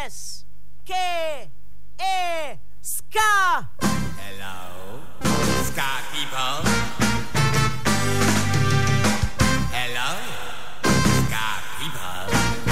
Ska. Hello, ska people. Hello, ska people.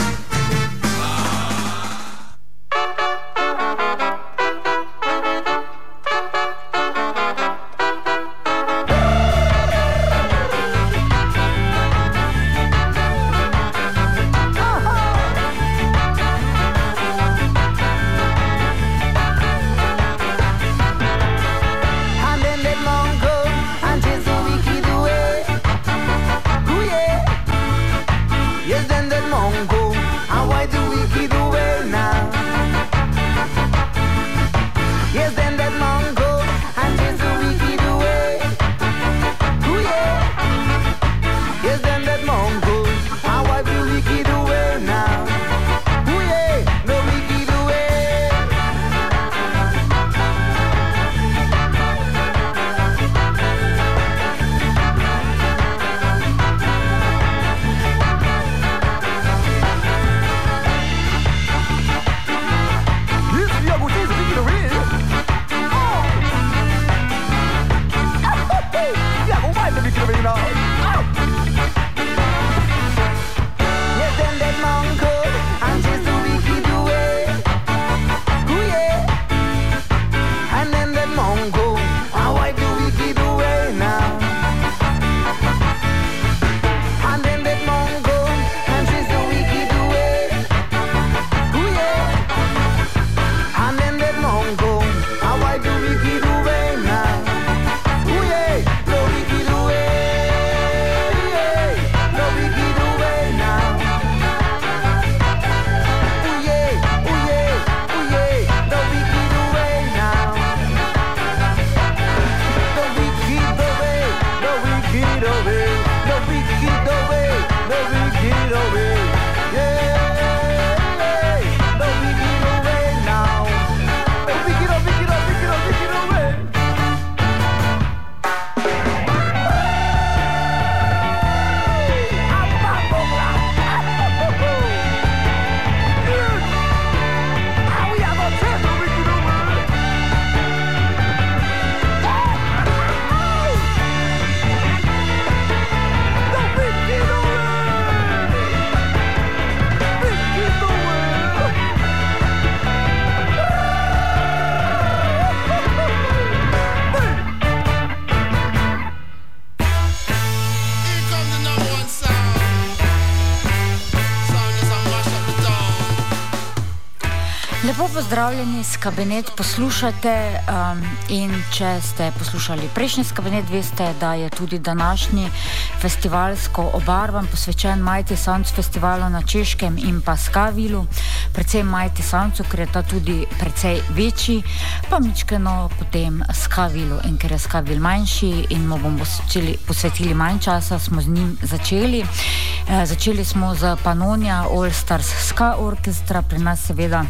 Lepo pozdravljeni, Skabenet poslušate in če ste poslušali prejšnji Skabenet, veste, da je tudi današnji festivalsko obarvan, posvečen Mighty Sounds festivalu na Češkem in pa Skavilu, predvsem Mighty Soundsu, ker je ta tudi precej večji, pa mičkeno potem Skavilu, in ker je Skavil manjši in mu bomo posvetili manj časa, smo z njim začeli. Začeli smo z Pannonia All Stars Ska Orchestra, pri nas seveda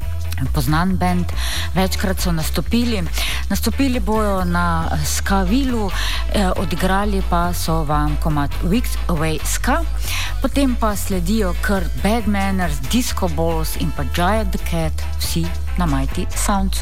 poznan band, večkrat so nastopili bojo na Skavilu, odigrali pa so vam komad Weeks Away Ska, potem pa sledijo kar Bad Manners, Disco Balls in pa Giant the Cat, vsi na Mighty Soundsu.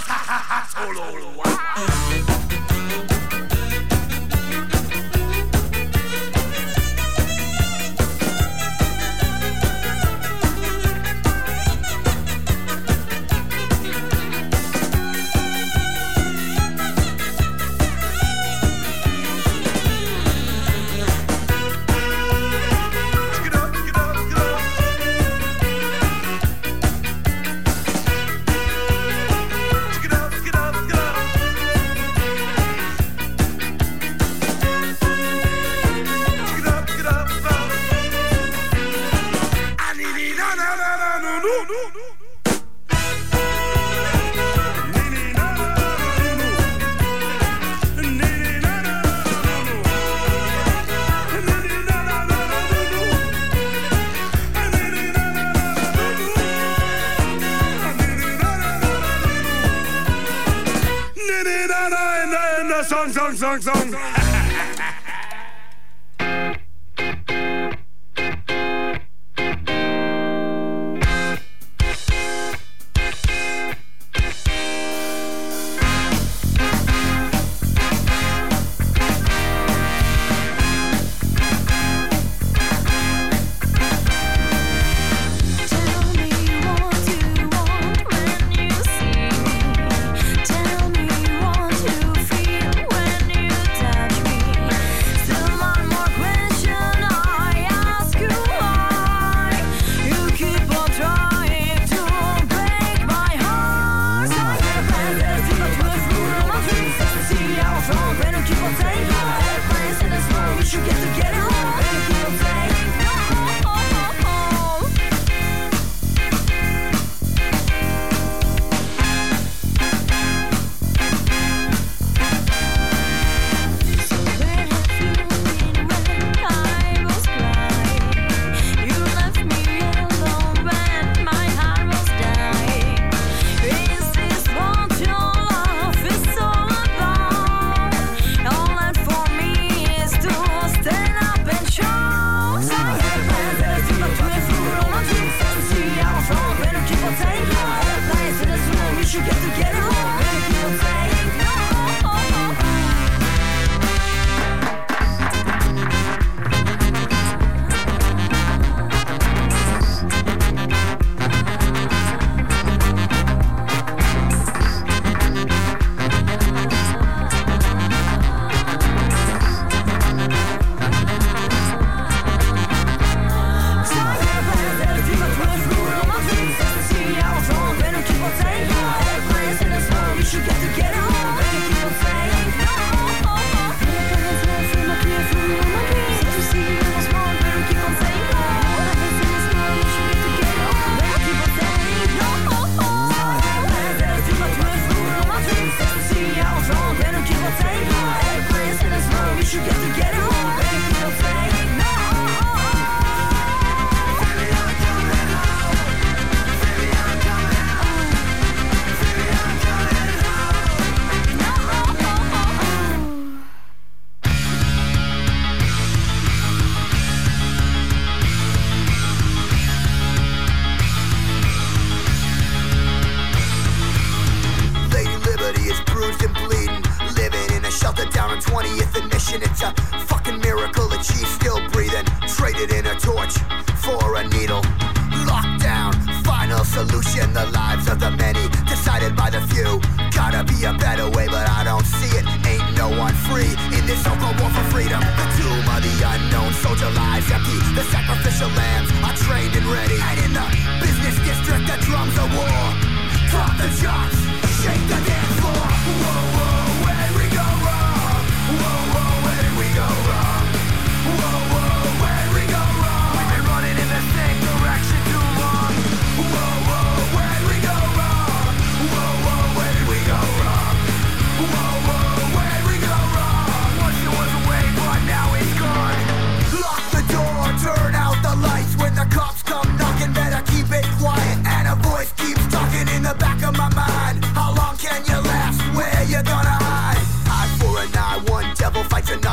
Song.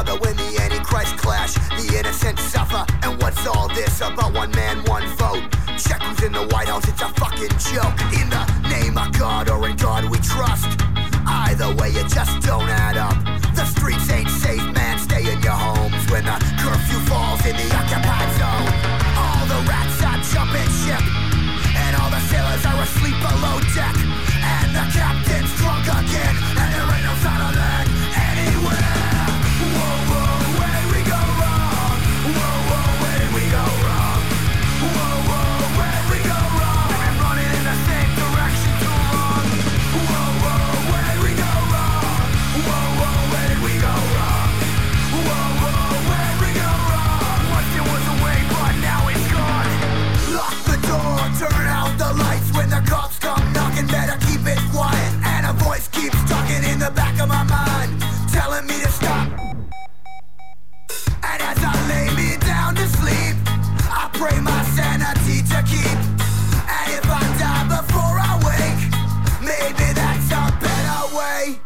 Another when the Antichrist clash, the innocent suffer. And what's all this about one man, one vote? Check who's in the White House, it's a fucking joke. In the name of God or in God we trust. Either way, you just don't add up. The streets ain't safe, man, stay in your homes. When the curfew falls in the occupied zone, all the rats are jumping ship, and all the sailors are asleep below deck, and the captain's drunk again, and there ain't no sign of land anywhere. Whoa, whoa, where did we go wrong? Whoa, whoa, where did we go wrong? Whoa, whoa, where did we go wrong? We've been running in the same direction too long. Whoa, whoa, where did we go wrong? Whoa, whoa, where did we go wrong? Whoa, whoa, where did we go wrong? Once it was away, but now it's gone. Lock the door, turn out the lights. When the cops come knocking, better keep it quiet. And a voice keeps talking in the back of my mind, telling me to stop. And as I lay me down to sleep, I pray my sanity to keep. And if I die before I wake, maybe that's a better way.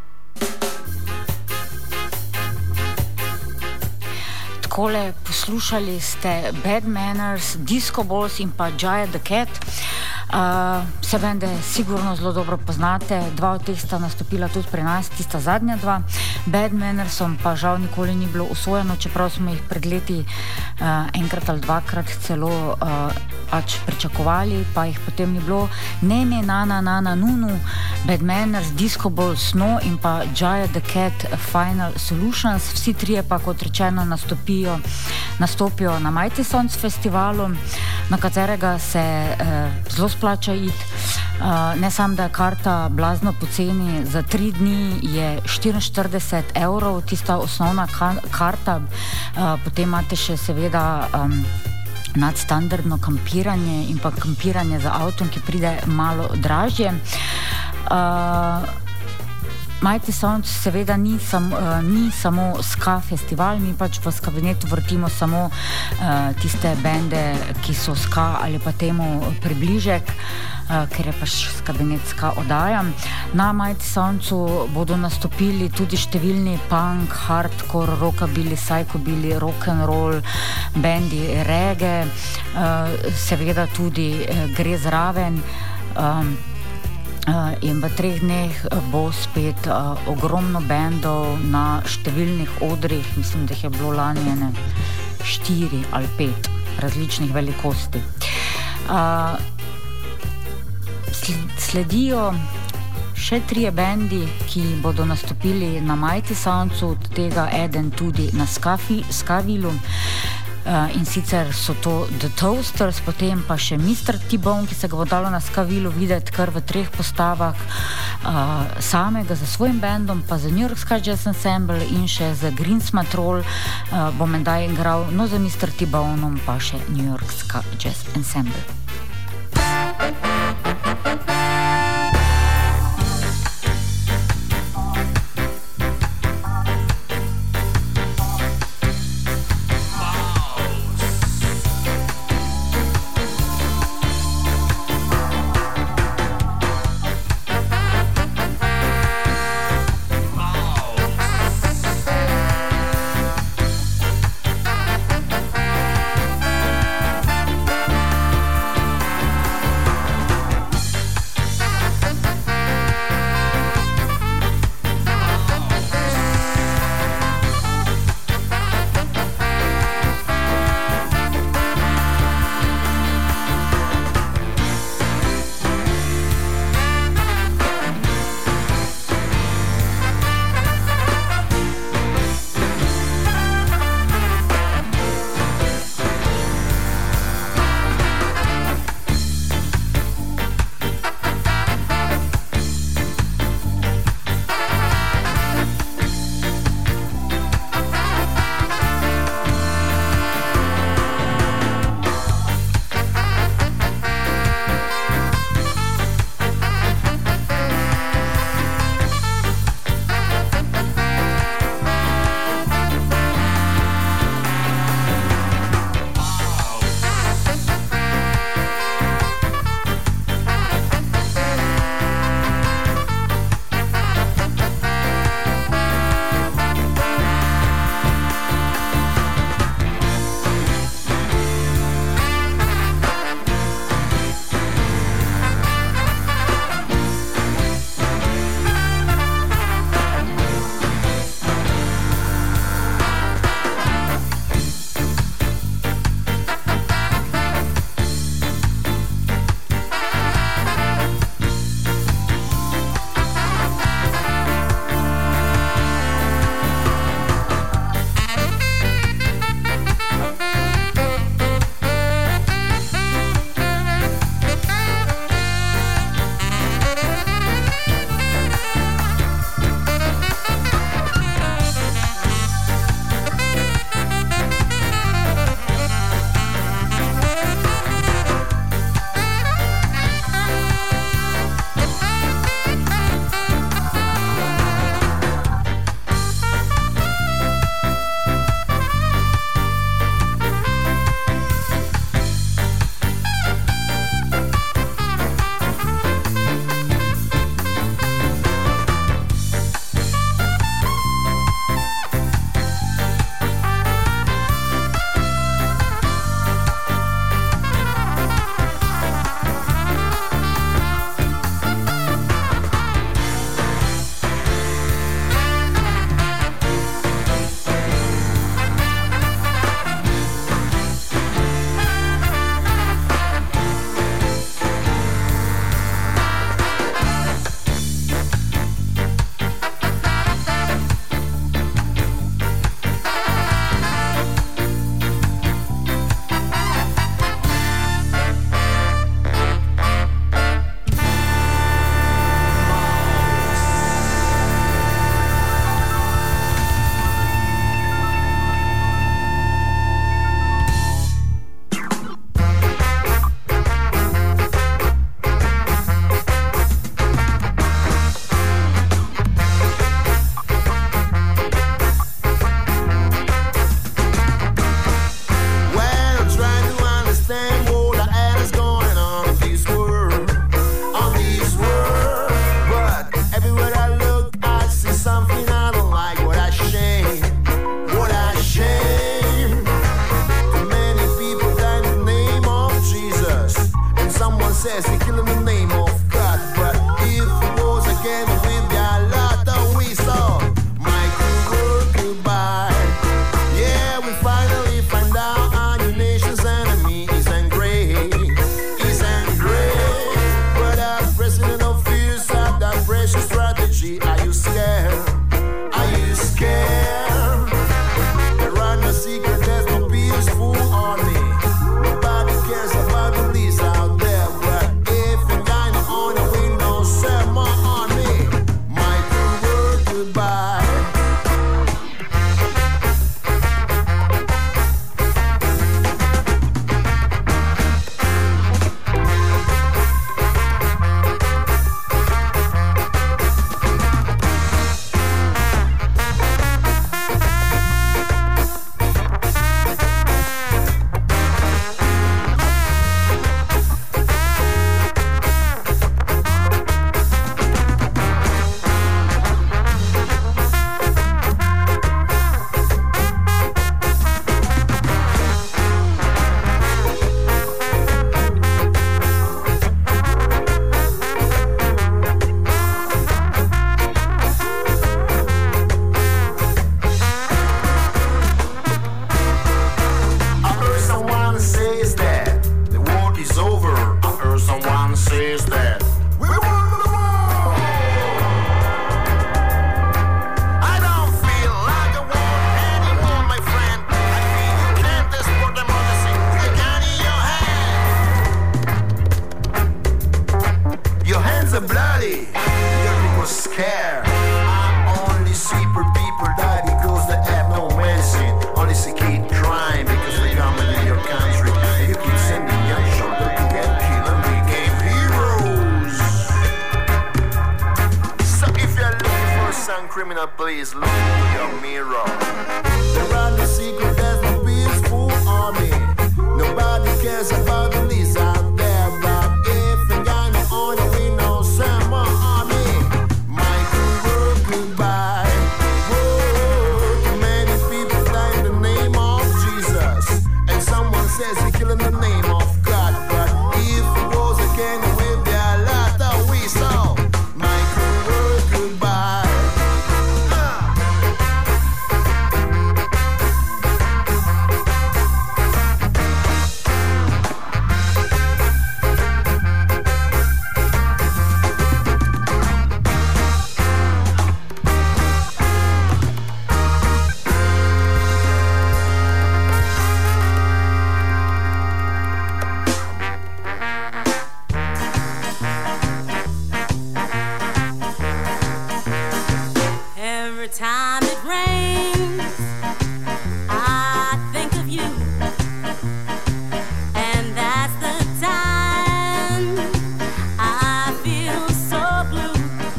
Takole poslušali ste Bad Manners, Disco Balls in pa Jaya the Cat. Vse bende sigurno zelo dobro poznate, dva od teh sta nastopila tudi pri nas, tista zadnja dva. Bad Mannersom pa žal nikoli ni bilo usvojeno, čeprav smo jih pred leti enkrat ali dvakrat celo pač pričakovali, pa jih potem ni bilo. Nene, nana, nunu, Bad Manners, Disco Balls, No in pa Jaya the Cat, Final Solutions. Vsi trije pa, kot rečeno, nastopijo na Mighty Sounds festivalu, na katerega se zelo splača iti. Ne samo, da je karta blazno poceni, za 3 dni je 44 €, tista osnovna karta, potem imate še seveda nadstandardno kampiranje in pa kampiranje za avtom, ki pride malo dražje. Mighty Sounds seveda ni samo ska festival, mi pač v Skabinetu vrtimo samo tiste bende, ki so ska ali pa temu približek, ker je pač Skabinet ska oddaja. Na Mighty Soundsu bodo nastopili tudi številni punk, hardcore, rockabilly, psychobilly, rock'n'roll, bendi, reggae, seveda tudi gre zraven. In v 3 dneh bo spet ogromno bendov na številnih odrih, mislim, da jih je bilo lani 4 ali 5 različnih velikosti. Sledijo še 3 bendi, ki bodo nastopili na Mighty Soundsu, od tega eden tudi na Skavilu. In sicer so to The Toasters, potem pa še Mr. T-Bone, ki se ga bo dalo na Skavilu videti kar v 3 postavah, samega za svojim bendom, pa za New York Ska Jazz Ensemble in še za Greensma Troll bo mendaj igral, no za Mr. T-Boneom pa še New York Ska Jazz Ensemble. Listen, criminal, please look into your mirror. There are no secret, there's no peaceful army. Nobody cares about the least out there. But if you got no honor, we know some army. Michael, world goodbye. Whoa, too many people die in the name of Jesus. And someone says he kill in the name of God. But if he rose again with their lot, we saw Michael, world goodbye. Every time it rains, I think of you, and that's the time I feel so blue.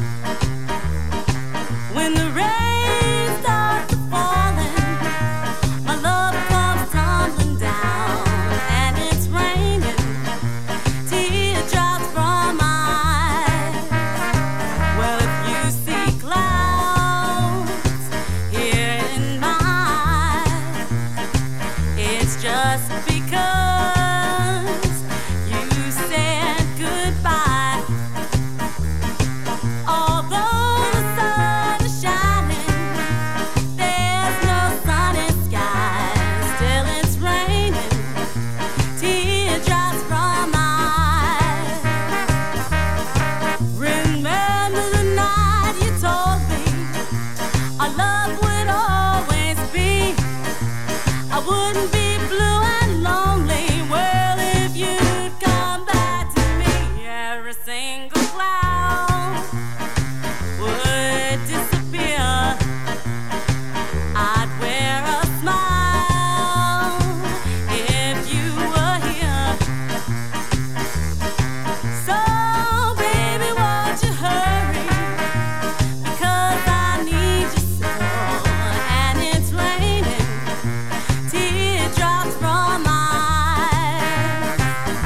When the rain starts falling, my love comes tumbling down, and it's raining teardrops from my eyes. Well, if you see clouds here in my eyes, it's just because you said goodbye. Although the sun is shining, there's no sunny sky. Still it's raining teardrops from my eyes. Remember the night you told me our love would always be. I wouldn't be blue and lonely. Well, if you'd come back to me, every single cloud would disappear. I'd wear a smile if you were here. So, baby, won't you hurry? Because I need you so, and it's raining teardrops from my eyes.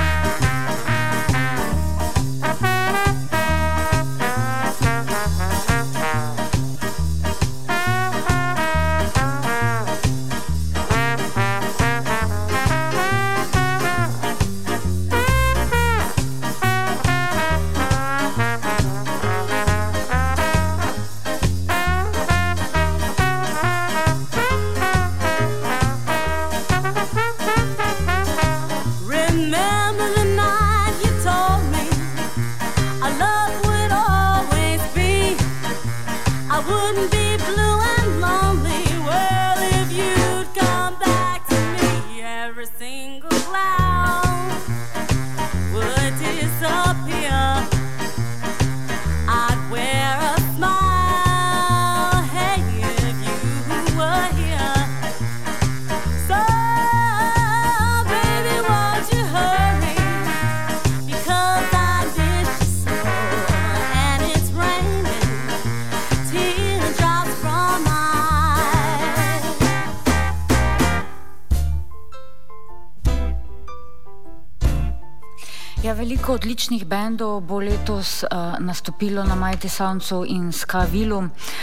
Remember the night you told me our love would always be. I wouldn't be blue and lonely. Well, if you'd come back to me, every single cloud would disappear. I'd wear a smile, hey, if you were here. So, baby, won't you hurry? Because I miss you so, and it's raining teardrops from my eyes. Ja, veliko odličnih bendov bo letos nastopilo na Mighty Soundsu in Skavilu.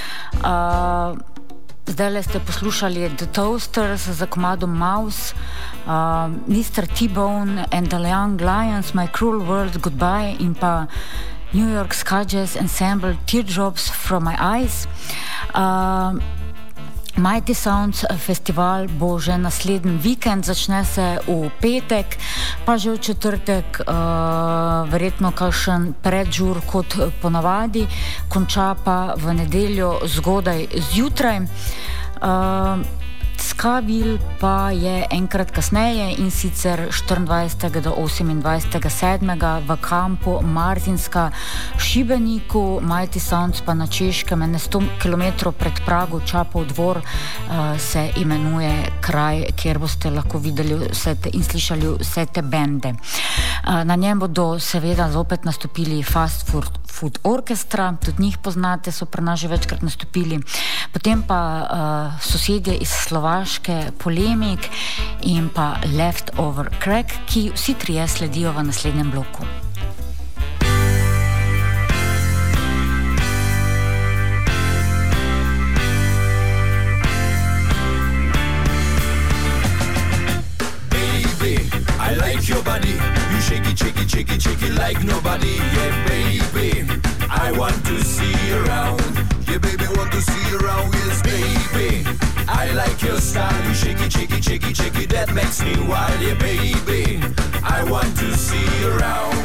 Zdajle ste poslušali The Toasters za komadom Mouse, Mr. T-Bone and the Young Lions, My Cruel World Goodbye in pa New York Ska Jazz Ensemble Teardrops from My Eyes. Mighty Sounds festival bo že naslednji vikend, začne se v petek, pa že v četrtek verjetno kakšen predžur kot ponavadi, konča pa v nedeljo zgodaj zjutraj. Skavil pa je enkrat kasneje, in sicer 24. do 28.7. v kampu Martinska v Šibeniku. Mighty Sounds pa na Češkem, 100 km pred Prago, Čapov dvor se imenuje kraj, kjer boste lahko videli in slišali vse te bende. Na njem bodo seveda zopet nastopili Fast Food Orchestra, tudi njih poznate, so pri nas že večkrat nastopili. Potem pa sosedje iz Slovaške, Polemik in pa Leftover Crack, ki vsi trije sledijo v naslednjem bloku. I like your body, you shake it, shake it, shake it, shake it like nobody. Yeah, baby, I want to see you around. Yeah, baby, want to see you around. Yes, baby, I like your style. You shake it, shake it, shake it, shake it, that makes me wild. Yeah, baby, I want to see you around.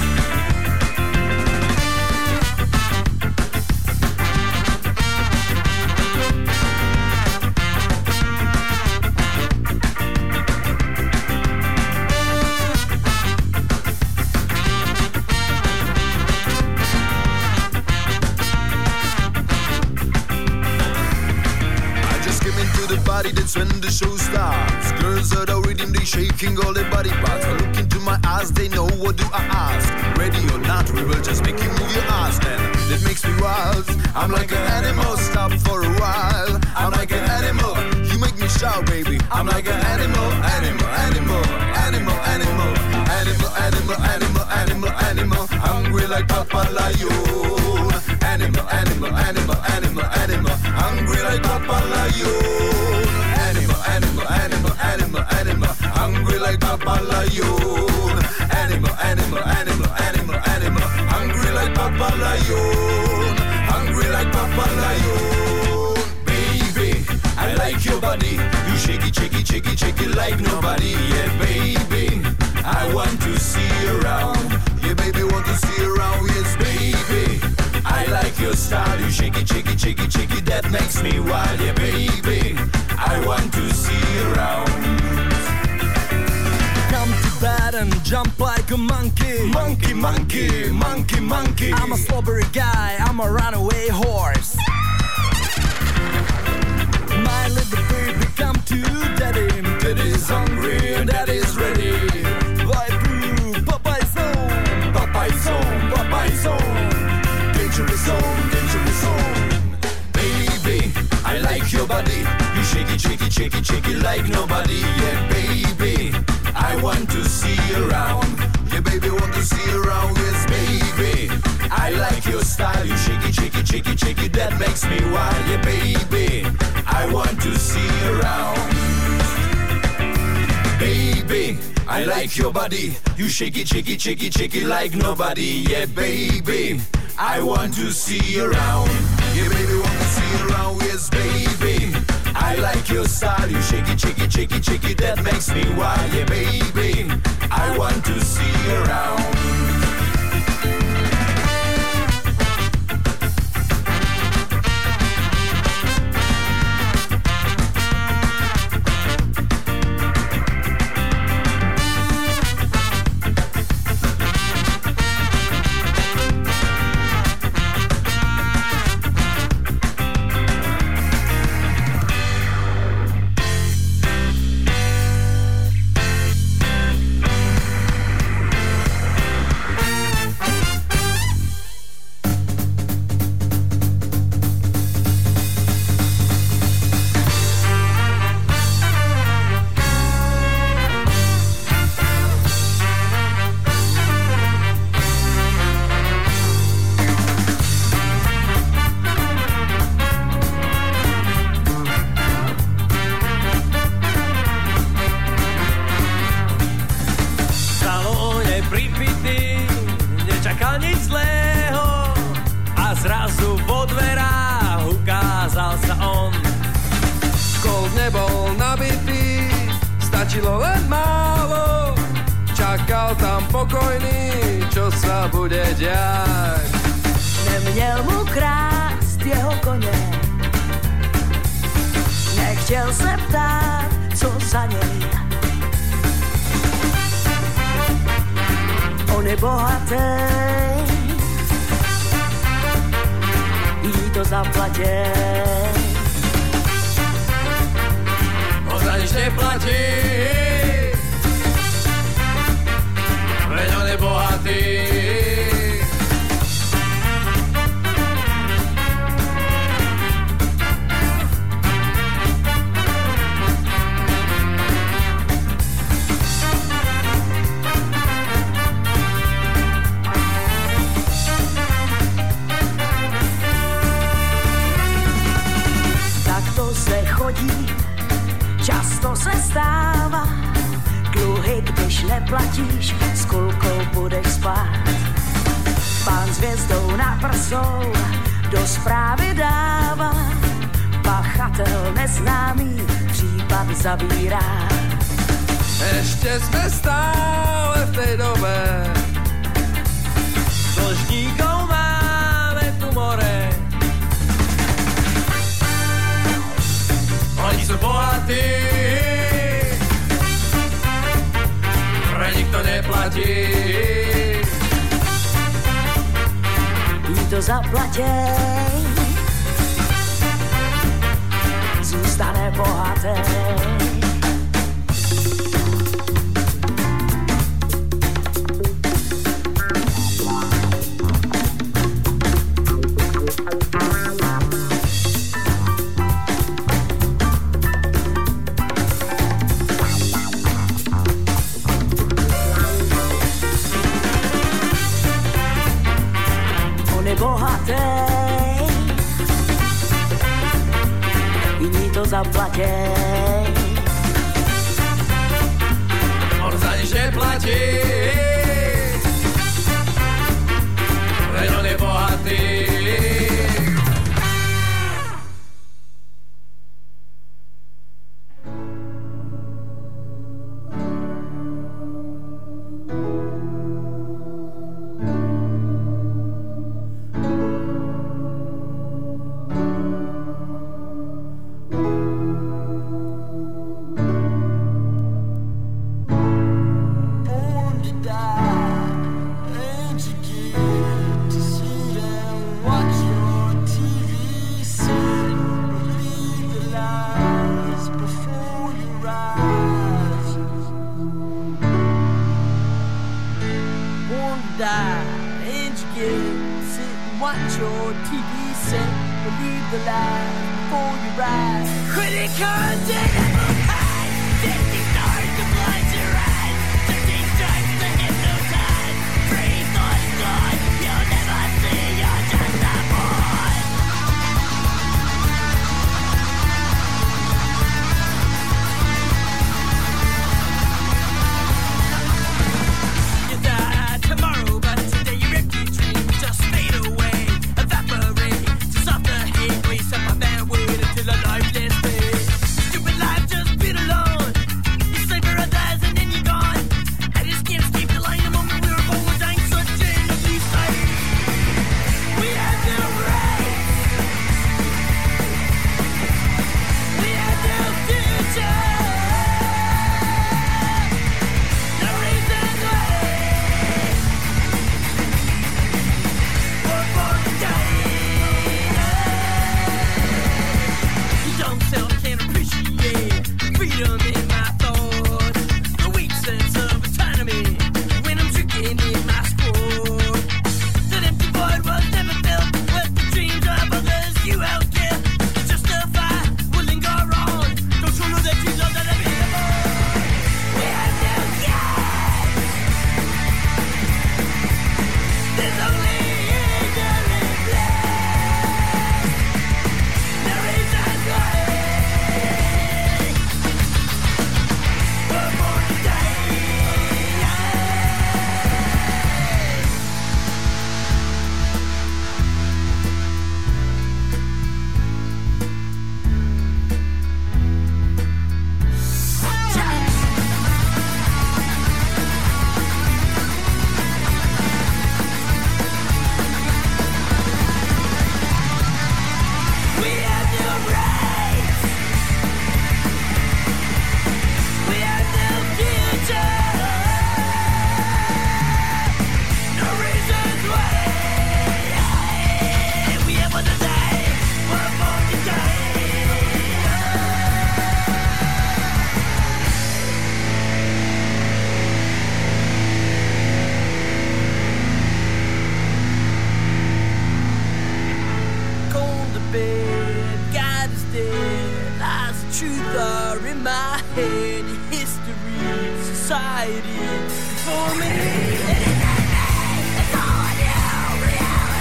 That's when the show starts. Girls are the rhythm, they shaking all their body parts. Look into my eyes, they know what do I ask. Ready or not, we will just make you move your ass. Then that makes me wild. I'm like an animal, stop for a while. I'm like an animal, you make me shout, baby. I'm like an animal, animal, animal, animal, animal, animal, animal, animal, animal, animal. Hungry like Papa Lion. Animal, animal, animal, animal, animal. Hungry like Papa Lion. Animal, animal, animal, animal, animal. Hungry like Papa Lion. Animal, animal, animal, animal, animal. Hungry like Papa Lion. Hungry like Papa Lion. Baby, I like your body. You shake it, shake it, shake it, shake it like nobody. Yeah, baby, I want to see you around. Yeah, baby, want to see you around. Yes, baby, I like your style. You shake it, shake it, shake it, shake it, that makes me wild. Yeah, baby, I want to see you around. Come to bed and jump like a monkey. Monkey, monkey, monkey, monkey. I'm a slobbery guy, I'm a runaway horse. My little baby, come to daddy. Daddy's hungry and daddy's ready. Boy, brew, Popeye's home. Popeye's home, Popeye's home. Dangerous zone, dangerous zone. Baby, I like your body. You shake it, shake it, shake it, shake it like nobody. Yeah, baby, I want to see you around. Yeah, baby, want to see you around. Yes, baby, I like your style. You shake it, shake it, shake it, shake it, that makes me wild. Yeah, baby, I want to see you around. Baby, I like your body. You shake it, shake it, shake it, shake it like nobody. Yeah, baby, I want to see you around. Yeah, baby, want to see you around. Yes, baby, I like your style. You shake it, shake it, shake it, shake it, that makes me wild. Yeah, baby, I want to see you around. Neměl mu krást jeho koně, nechtěl se ptát, co za něj. On je bohatý, jí to zaplatě. On za nič neplatí, veď on je bohatý. chodí, často se stává, dluhy, když neplatíš, s kulkou budeš spát. Pán s hvězdou na prsou do zprávy dává, pachatel neznámý případ zavírá. Ešte sme stále v tej dobe, dlžníkov máme tu more. Oni sú bohatí, pre nikto neplatí. Jí to zaplatej, zůstane bohatý. Zaplatej. On za nič neplatí, veď on je bohatý.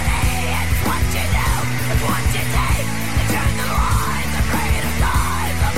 What you do, it's what you take. Turn the lines, afraid of time.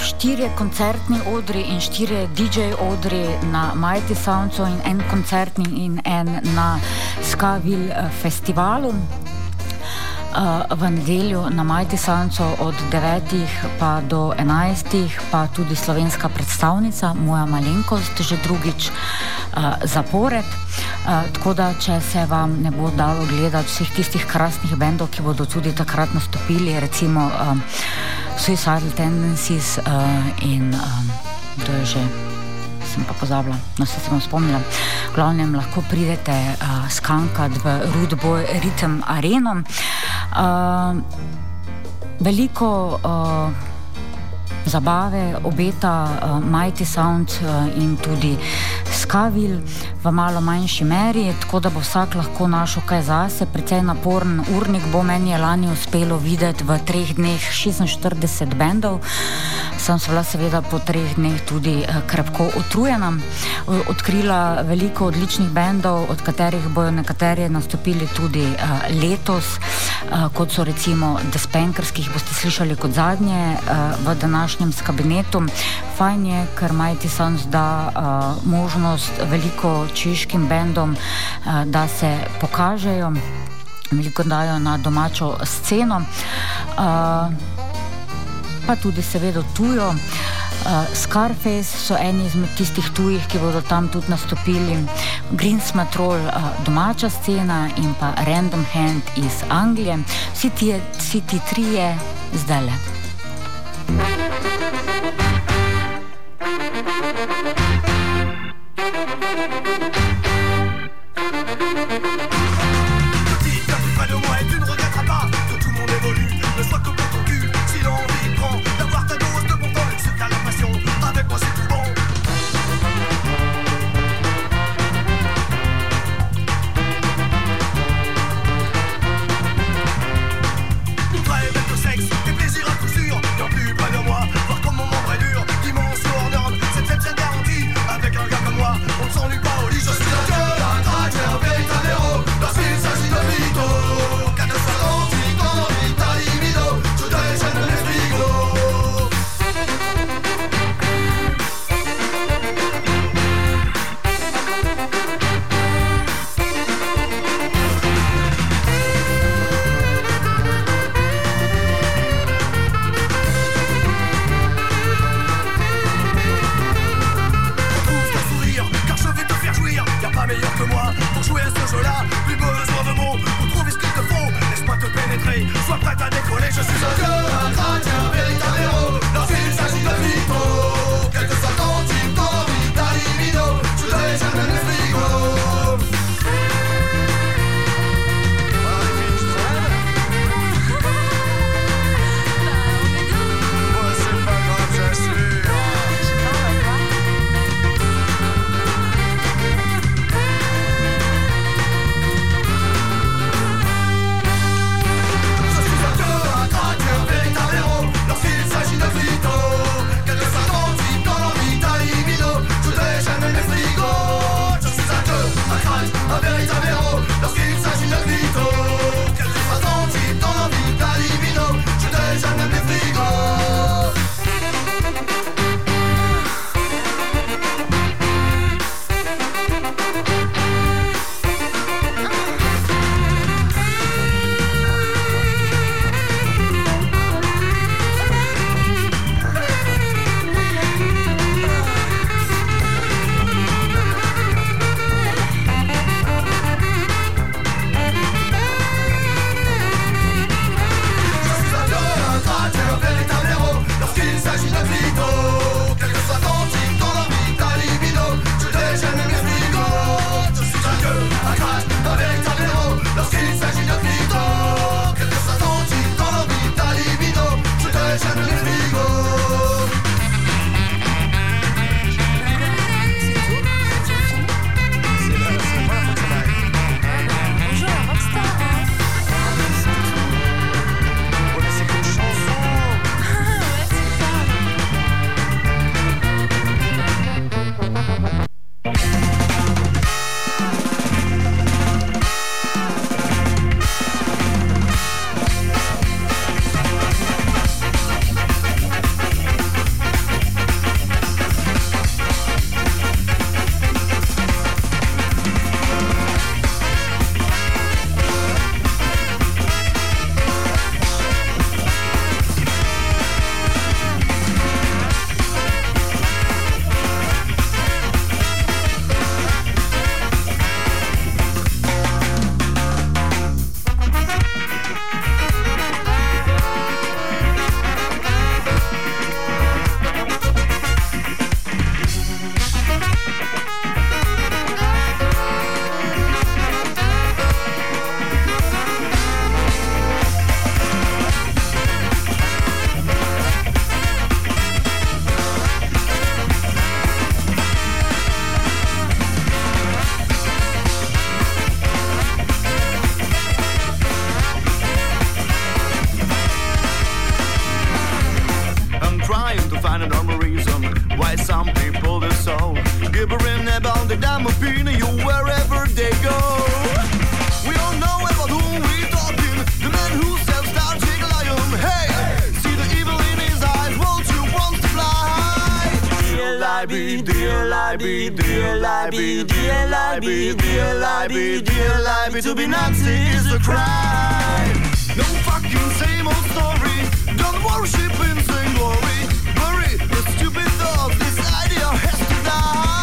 4 koncertni odri in 4 DJ odri na Mighty Soundsu in en koncertni in en na Skaville festivalu. V nedeljo na Mighty Soundsu od 9 pa do 11 pa tudi slovenska predstavnica, moja malenkost, že drugič zapored. Tako da, če se vam ne bo dalo gledati vseh tistih krasnih bendov, ki bodo tudi takrat nastopili, recimo Suicidal Tendencies in kdo je že, sem pa pozabila, no se sem spomnila. V glavnem lahko pridete skankat v Rude Boy Rhythm Areno. Veliko zabave obeta Mighty Sound in tudi Skaville v malo manjši meri, tako da bo vsak lahko našel kaj zase. Precej naporen urnik bo, meni je lani uspelo videti v 3 dneh 46 bendov. Sem se bila seveda po 3 dneh tudi krepko utrujena. Odkrila veliko odličnih bendov, od katerih bojo nekateri nastopili tudi letos, kot so recimo The Spankers, ki jih boste slišali kot zadnje v današnjem Skabinetu. Fajn je, ker Mighty Sounds da možnost veliko češkim bendom, da se pokažejo, veliko dajo na domačo sceno, pa tudi seveda tujo. Scarface so eni izmed tistih tujih, ki bodo tam tudi nastopili. Green Smatrol, domača scena, in pa Random Hand iz Anglije. Vsi ti trije zdajle. Des plaisirs à coup sûr, y'a plus près de moi. down the damn pin you wherever they go. We all know about whom we talking, the man who sells down Jig Lion. Hey, see the evil in his eyes, won't you want to fly? Dear Libby, dear Libby, dear Libby, dear Libby, dear Libby, dear Libby, to be Nazi is a crime. No fucking same old story, don't worship insane glory. Bury the stupid thoughts, this idea has to die.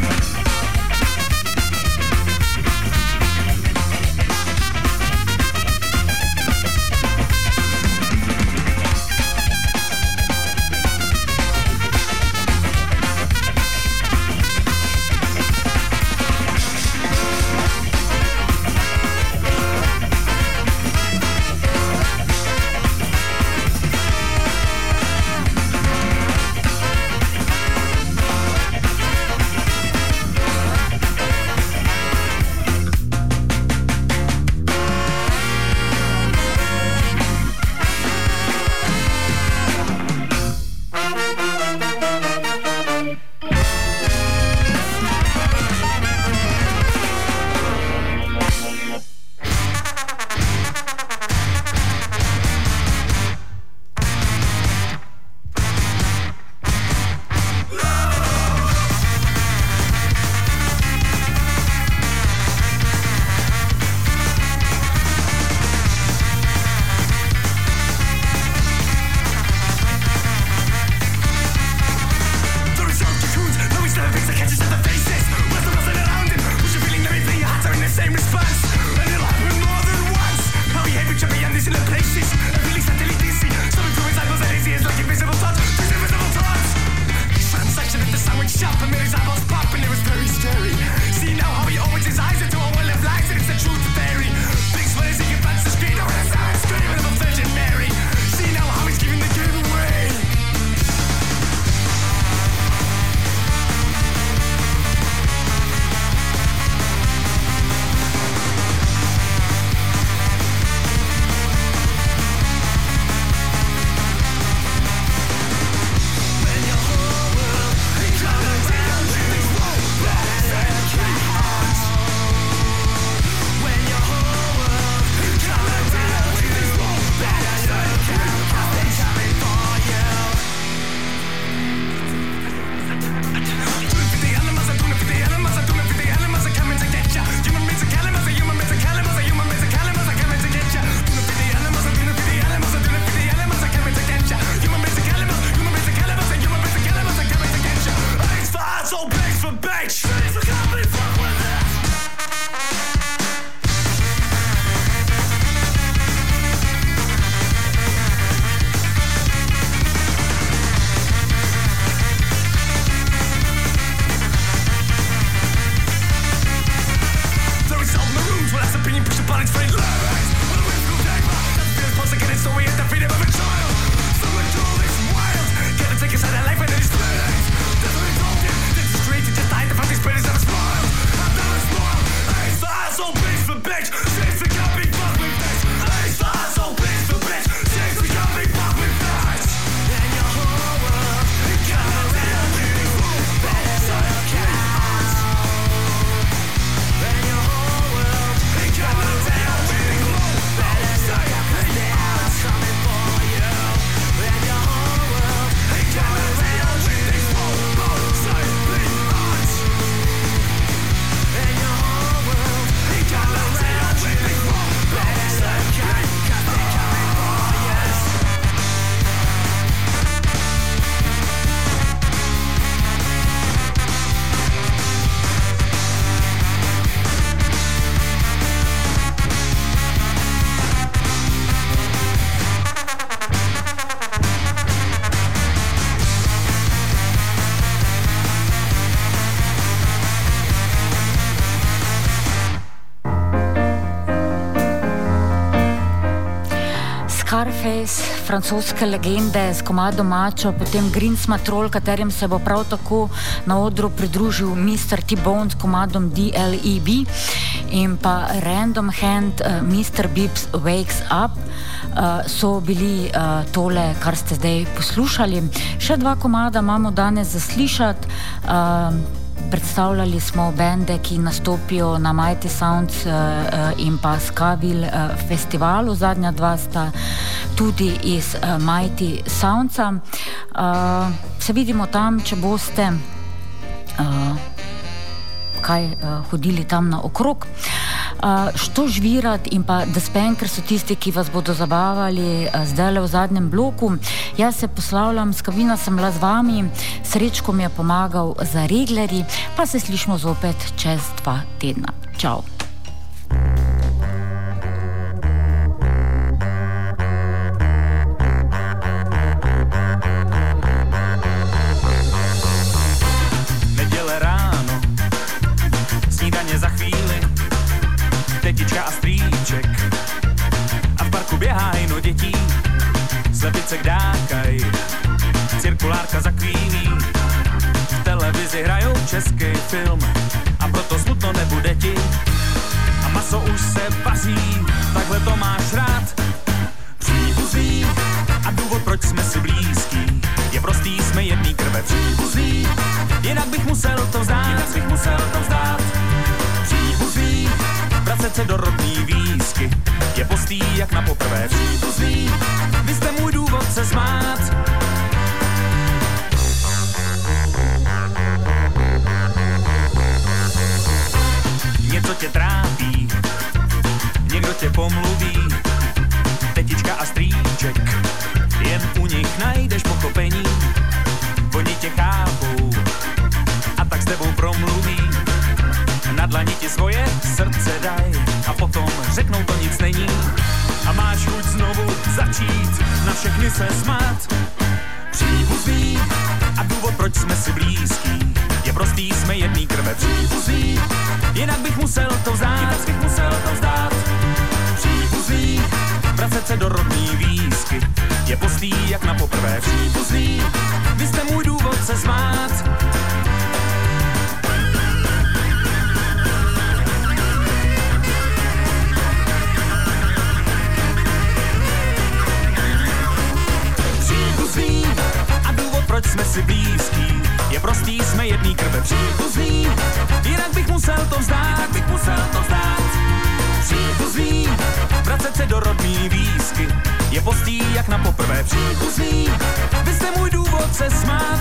Scarface, francoske legende s komadom Macho, potem Greensma Troll, katerim se bo prav tako na odru pridružil Mr. T-Bone s komadom DLEB in pa Random Hand, Mr. Bibbs Wakes Up. So bili tole, kar ste zdaj poslušali. Še dva komada imamo danes zaslišati. Predstavljali smo bende, ki nastopijo na Mighty Sounds in pa Skaville festivalu. Zadnja dva sta tudi iz Mighty Soundsa. Se vidimo tam, če boste hodili tam na okrog. Što žvirat in pa The Spankers so tisti, ki vas bodo zabavali zdajle v zadnjem bloku. Jaz se poslavljam, Skavina sem bila z vami, Srečko mi je pomagal za reglerji, pa se slišimo zopet čez 2 tedna. Čau. Neděle ráno, snídaně za chvíli, tetička a strýček a v parku běhají no dětí, slepice kdákaj, cirkulárka zakvíní, v televizi hrajou český film a proto smutno nebude ti a maso už se vaří, takhle to máš rád. Příbuzí a důvod, proč jsme si blízký, je prostý, jsme jedný krve. Příbuzí, jinak bych musel to vzdát. Příbuzí, vracet se do rodný výsky, je postý jak na poprvé. Příbuzí, vy jste můj důvod se smát. Něco tě trápí, někdo tě pomluví, tetička a strýček, jen u nich najdeš pochopení, oni tě chápou a tak s tebou promluví. Na dlani ti svoje srdce daj a potom řeknou to nic není a máš chuť znovu začít na všechny se smát. Příbuzí a důvod, proč jsme si blízký, je prostý, jsme jedný krve. Příbuzí, jinak bych musel to vzdát. Příbuzí, vracet se do rodný výsky, je postý jak na poprvé. Příbuzí, vy jste můj důvod se smát. A důvod, proč jsme si blízký, je prostý, jsme jedný krve. Příbuzí, jinak bych musel to vzdát. Příbuzí, vracet se do rodný výsky, je postý jak na poprvé. Příbuzí, vy jste můj důvod se smát.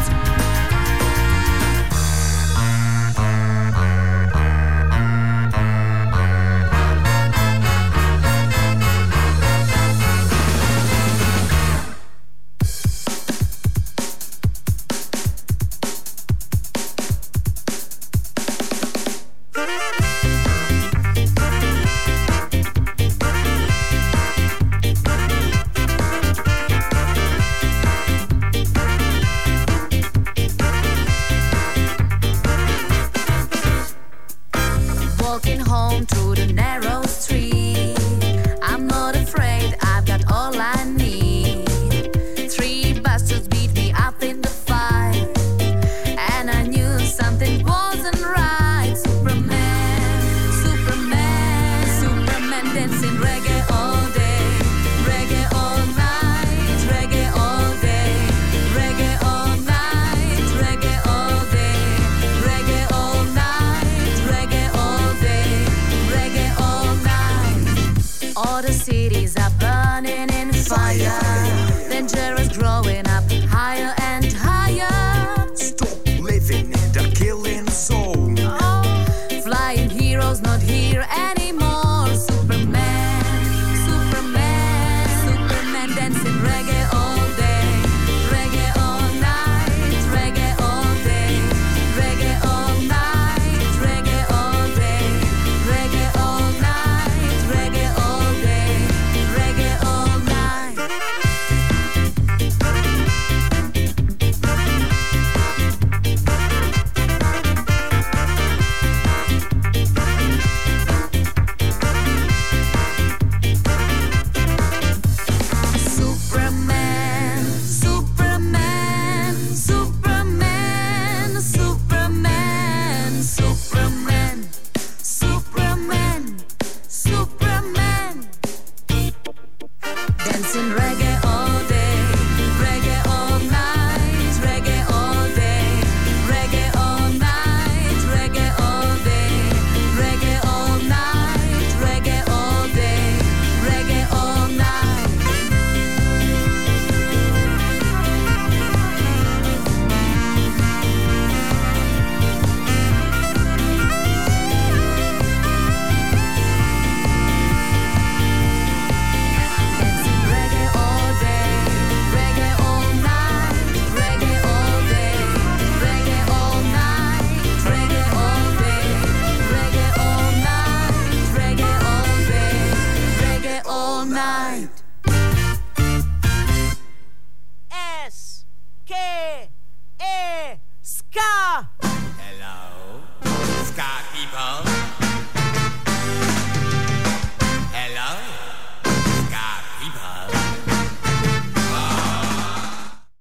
All the cities are burning in fire.